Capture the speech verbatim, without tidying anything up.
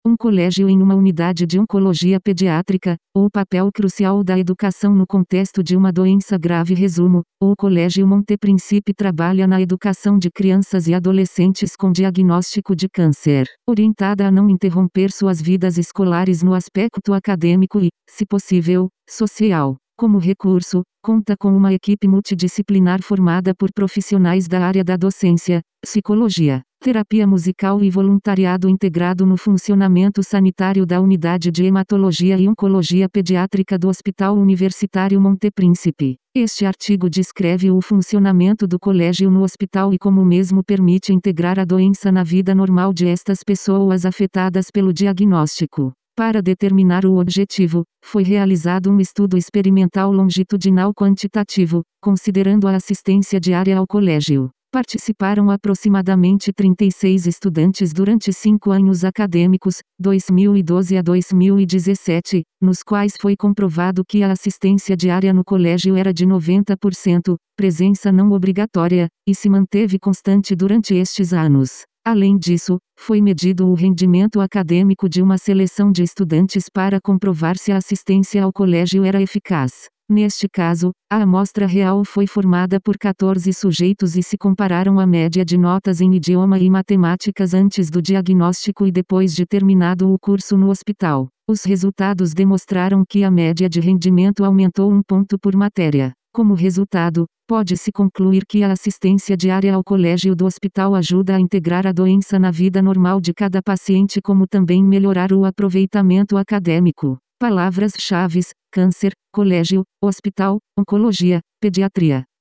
Um colégio em uma unidade de oncologia pediátrica, ou o papel crucial da educação no contexto de uma doença grave. Resumo: o Colégio Montepríncipe trabalha na educação de crianças e adolescentes com diagnóstico de câncer, orientada a não interromper suas vidas escolares no aspecto acadêmico e, se possível, social. Como recurso, conta com uma equipe multidisciplinar formada por profissionais da área da docência, psicologia, terapia musical e voluntariado integrado no funcionamento sanitário da Unidade de Hematologia e Oncologia Pediátrica do Hospital Universitário Montepríncipe. Este artigo descreve o funcionamento do colégio no hospital e como o mesmo permite integrar a doença na vida normal de estas pessoas afetadas pelo diagnóstico. Para determinar o objetivo, foi realizado um estudo experimental longitudinal quantitativo, considerando a assistência diária ao colégio. Participaram aproximadamente trinta e seis estudantes durante cinco anos acadêmicos, dois mil e doze a dois mil e dezessete, nos quais foi comprovado que a assistência diária no colégio era de noventa por cento, presença não obrigatória, e se manteve constante durante estes anos. Além disso, foi medido o rendimento acadêmico de uma seleção de estudantes para comprovar se a assistência ao colégio era eficaz. Neste caso, a amostra real foi formada por quatorze sujeitos e se compararam a média de notas em idioma e matemáticas antes do diagnóstico e depois de terminado o curso no hospital. Os resultados demonstraram que a média de rendimento aumentou um ponto por matéria. Como resultado, pode-se concluir que a assistência diária ao colégio do hospital ajuda a integrar a doença na vida normal de cada paciente, como também melhorar o aproveitamento acadêmico. Palavras-chave: câncer, colégio, hospital, oncologia, pediatria.